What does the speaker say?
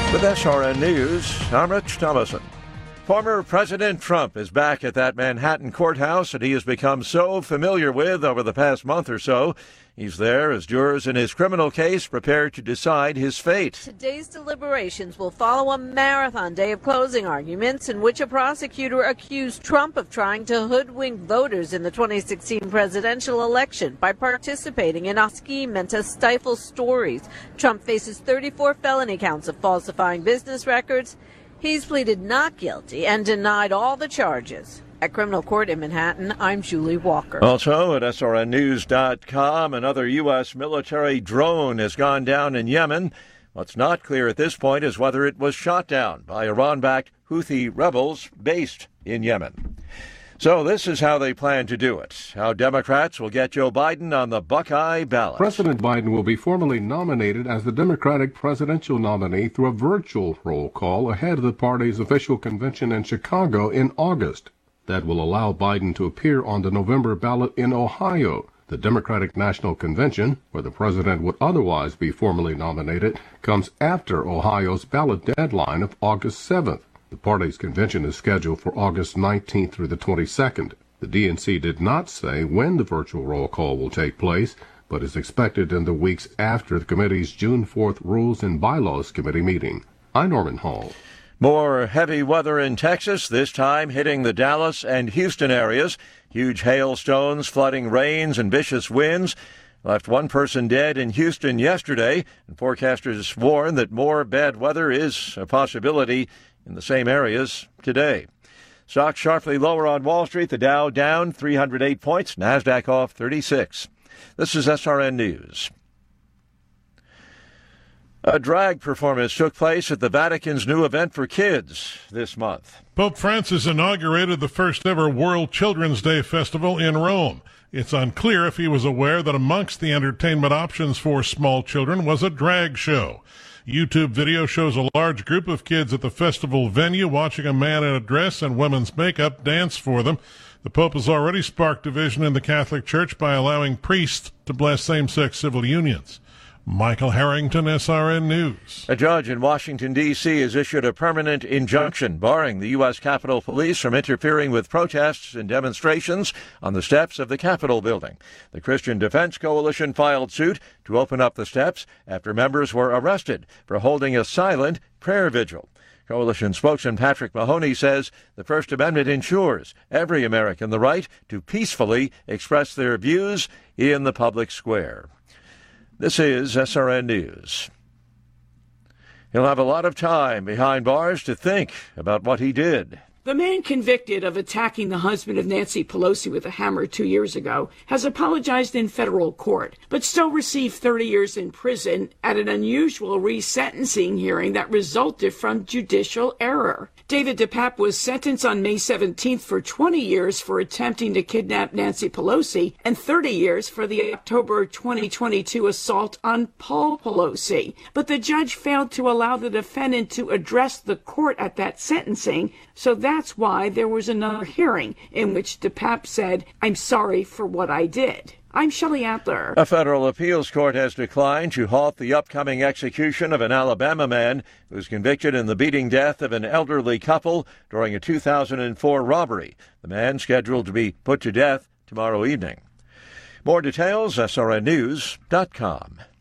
With SRN News, I'm Rich Thomason. Former President Trump is back at that Manhattan courthouse that he has become so familiar with over the past month or so. He's there as jurors in his criminal case prepare to decide his fate. Today's deliberations will follow a marathon day of closing arguments in which a prosecutor accused Trump of trying to hoodwink voters in the 2016 presidential election by participating in a scheme meant to stifle stories. Trump faces 34 felony counts of falsifying business records. He's pleaded not guilty and denied all the charges. At criminal court in Manhattan, I'm Julie Walker. Also at SRNnews.com, another U.S. military drone has gone down in Yemen. What's not clear at this point is whether it was shot down by Iran-backed Houthi rebels based in Yemen. So this is how they plan to do it, how Democrats will get Joe Biden on the Buckeye ballot. President Biden will be formally nominated as the Democratic presidential nominee through a virtual roll call ahead of the party's official convention in Chicago in August. That will allow Biden to appear on the November ballot in Ohio. The Democratic National Convention, where the president would otherwise be formally nominated, comes after Ohio's ballot deadline of August 7th. The party's convention is scheduled for August 19th through the 22nd. The DNC did not say when the virtual roll call will take place, but is expected in the weeks after the committee's June 4th Rules and Bylaws Committee meeting. I'm Norman Hall. More heavy weather in Texas, this time hitting the Dallas and Houston areas. Huge hailstones, flooding rains, and vicious winds left one person dead in Houston yesterday, and forecasters warn that more bad weather is a possibility in the same areas today. Stocks sharply lower on Wall Street. The Dow down 308 points. NASDAQ off 36. This is SRN News. A drag performance took place at the Vatican's new event for kids this month. Pope Francis inaugurated the first ever World Children's Day Festival in Rome. It's unclear if he was aware that amongst the entertainment options for small children was a drag show. YouTube video shows a large group of kids at the festival venue watching a man in a dress and women's makeup dance for them. The Pope has already sparked division in the Catholic Church by allowing priests to bless same-sex civil unions. Michael Harrington, SRN News. A judge in Washington, D.C. has issued a permanent injunction barring the U.S. Capitol Police from interfering with protests and demonstrations on the steps of the Capitol building. The Christian Defense Coalition filed suit to open up the steps after members were arrested for holding a silent prayer vigil. Coalition spokesman Patrick Mahoney says the First Amendment ensures every American the right to peacefully express their views in the public square. This is SRN News. He'll have a lot of time behind bars to think about what he did. The man convicted of attacking the husband of Nancy Pelosi with a hammer 2 years ago has apologized in federal court, but still received 30 years in prison at an unusual resentencing hearing that resulted from judicial error. David DePape was sentenced on May 17th for 20 years for attempting to kidnap Nancy Pelosi and 30 years for the October 2022 assault on Paul Pelosi. But the judge failed to allow the defendant to address the court at that sentencing, so that's why there was another hearing in which DePape said, "I'm sorry for what I did." I'm Shelley Adler. A federal appeals court has declined to halt the upcoming execution of an Alabama man who was convicted in the beating death of an elderly couple during a 2004 robbery. The man scheduled to be put to death tomorrow evening. More details, srnnews.com.